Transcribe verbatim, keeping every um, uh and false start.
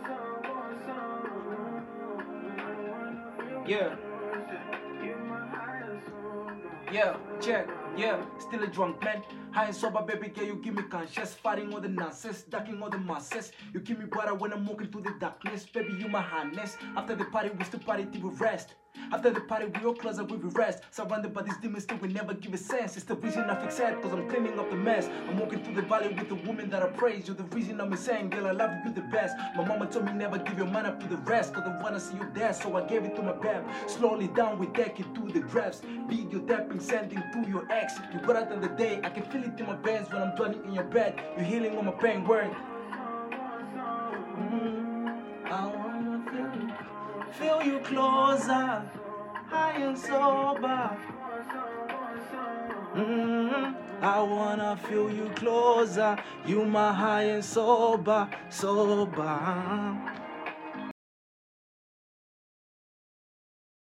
Yeah. Yeah, check, yeah, still a drunk man. High and sober, baby girl, you give me conscious. Fighting all the nonsense, ducking all the masses. You keep me brighter when I'm walking through the darkness. Baby, you my harness. After the party, we still party till we rest. After the party, we all close up, we rest. Surrounded by these demons, still we never give a sense. It's the reason I fix it, cause I'm cleaning up the mess. I'm walking through the valley with the woman that I praise. You're the reason I'm insane, girl, I love you, the best. My mama told me never give your man up to the rest, cause I wanna see you there, so I gave it to my bam. Slowly down, we take it through the drafts. Beat your tapping, sending through your ex. You got out in the day, I can feel it in my veins when I'm dwelling in your bed. You're healing on my pain, word. Mm, I wanna feel you. Feel you closer, high and sober. Mm, I wanna feel you closer. You my high and sober, sober.